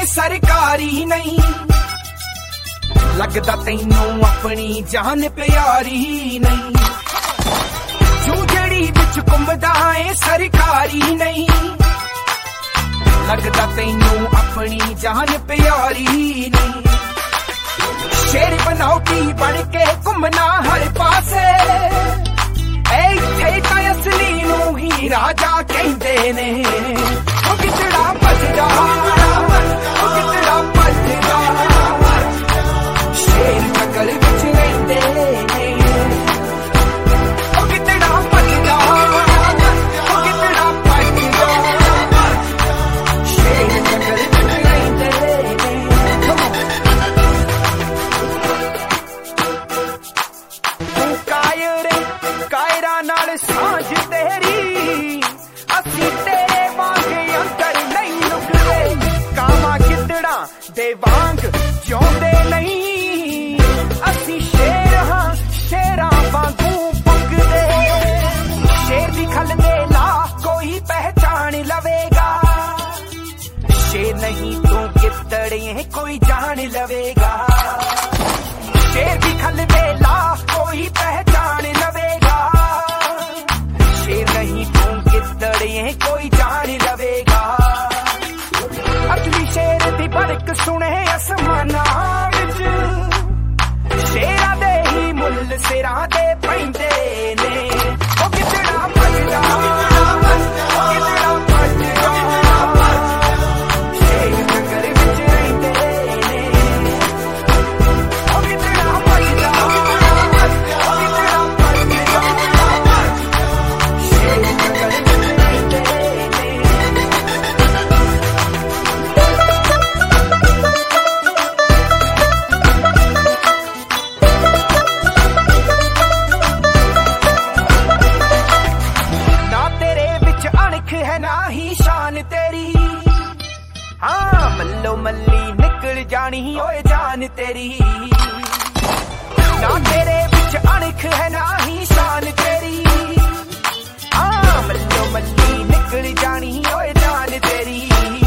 सरकारी नहीं लगदा तैनू अपनी जान प्यारी नहीं तू जड़ी बिच घुमदा है सरकारी नहीं लगदा तैनू अपनी जान प्यारी नहीं शेर बनौटी बन के घुमना हर पासे इत्थे तां असली नू ही राजा कहंदे ने ओ कितड़ा भजदा ओ कितड़ा भजदा शेर नगर विच रहिंदे ने ओ कितड़ा भजदा ओ कितड़ा भजदा शेर नगर विच रहिंदे कायरा नाल सांझ तेरी असी तेरे वांग अंतर नहीं लुकदे कामा कितड़ा दे वांग जिउंदे नहीं असी शेर हां शेरां वांगू भुगदे शेर दी खल दे ला कोई पहचान लवेगा शेर नहीं तू कितड़े कोई जान लवेगा शेर दी खल दे ला कोई पहचान लवेगा शेर नहीं तू कितड़े कोई जान लवेगा अगली शेर दी बड़क सुने आसमाना विच शेरा दे ही मुल सिरां दे पैंदे ने ओ कितड़ा भजदा ओ कितड़ा भजदा शेर नगर विच रहिंदे ने ओ कितड़ा भजदा ओ कितड़ा भजदा शेर नगर विच रहिंदे ने ना तेरे विच अणख है ना ही शान तेरी हाँ मल्लो मल्ली निकल जानी ओए जान तेरी ना तेरे विच अणख है ना ही शान तेरी हाँ मल्लो मल्ली निकल जानी ओए जान तेरी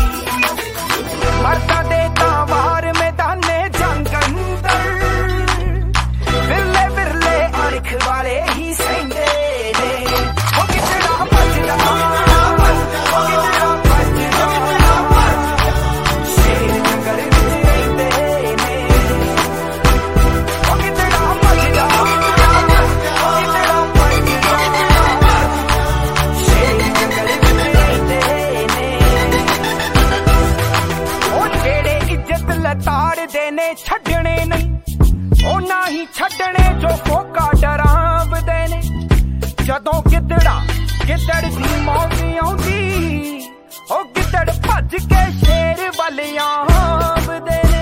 मरदा दे तावार मैदाने जंग अंदर विरले विरले अणख वाले ही सहिंदे ने ओ कितड़ा भजदा ओ कितड़ा भजदा शेर नगर विच रहिंदे ने ओ कितड़ा भजदा ओ कितड़ा भजदा शेर नगर विच रहिंदे ने ओ जेड़े इज्जत लताड़दे ने छड्डणे नहीं ओ ना ही छड्डणे जो फोका डरावदे ने जदों गिद्दड़ा गिद्दड़ दी मौत आउंदी ओ गिद्दड़ भज के शेर वल आवदे ने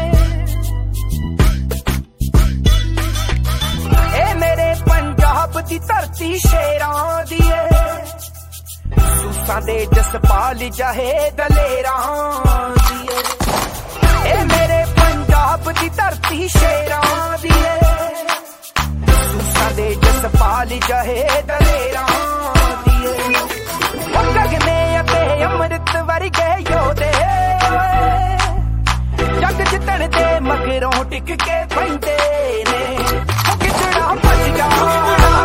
ए मेरे पंजाब दी धरती शेरां दी ऐ सूसां दे जसपाल जाहे दलेरां दी ऐ ए मेरे पंजाब दी धरती शेरां दी ऐ सूसां दे जसपाल जाहे दलेरां दी ऐ ओ गगने अते अमृत वर्गे योधे जग जितण दे मगरों टिक के पैंदे ने ओ कितड़ा भजदा